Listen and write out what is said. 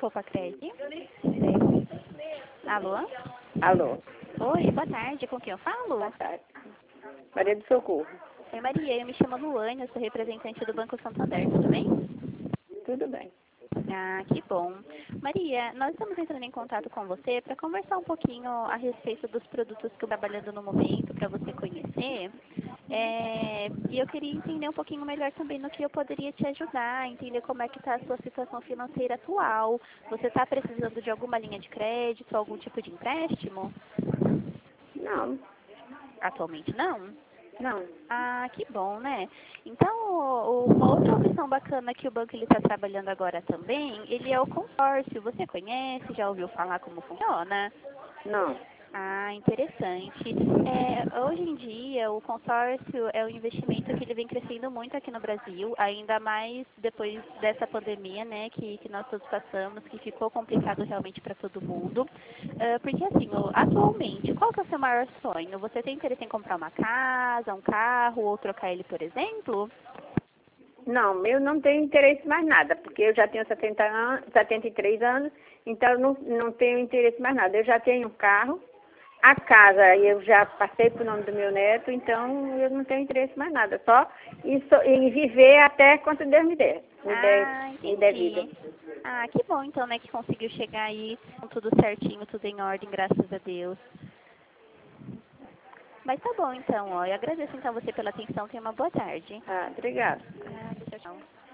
Copacred. Alô? Alô, Oi, boa tarde. Com quem eu falo? boa tarde. Maria do Socorro. Oi, Maria. Eu me chamo Luane, eu sou representante do Banco Santander, tudo bem? Tudo bem. Ah, que bom. Maria, nós estamos entrando em contato com você para conversar um pouquinho a respeito dos produtos que eu estou trabalhando no momento, para você conhecer. E eu queria entender um pouquinho melhor também no que eu poderia te ajudar, entender como é que está a sua situação financeira atual. Você está precisando de alguma linha de crédito, algum tipo de empréstimo? Não, Atualmente não? não. Ah, que bom, né? Então, uma outra opção bacana que o banco está trabalhando agora também, ele é o consórcio. Você conhece? Já ouviu falar como funciona? Não. Ah, interessante. Hoje em dia, o consórcio é um investimento que ele vem crescendo muito aqui no Brasil, ainda mais depois dessa pandemia, né, que nós todos passamos, que ficou complicado realmente para todo mundo. Porque, assim, atualmente, qual que é o seu maior sonho? Você tem interesse em comprar uma casa, um carro, ou trocar ele, por exemplo? Não, eu não tenho interesse mais nada, porque eu já tenho 73 anos, então eu não tenho interesse mais nada. Eu já tenho um carro, a casa eu já passei para o nome do meu neto, então eu não tenho interesse mais nada. Só em viver até quanto Deus me der. Me der vida. Entendi. Ah, que bom então, né, que conseguiu chegar aí com tudo certinho, tudo em ordem, graças a Deus. Mas tá bom então, ó. Eu agradeço então você pela atenção. Tenha uma boa tarde. Ah, obrigada. Ah, tchau, tchau.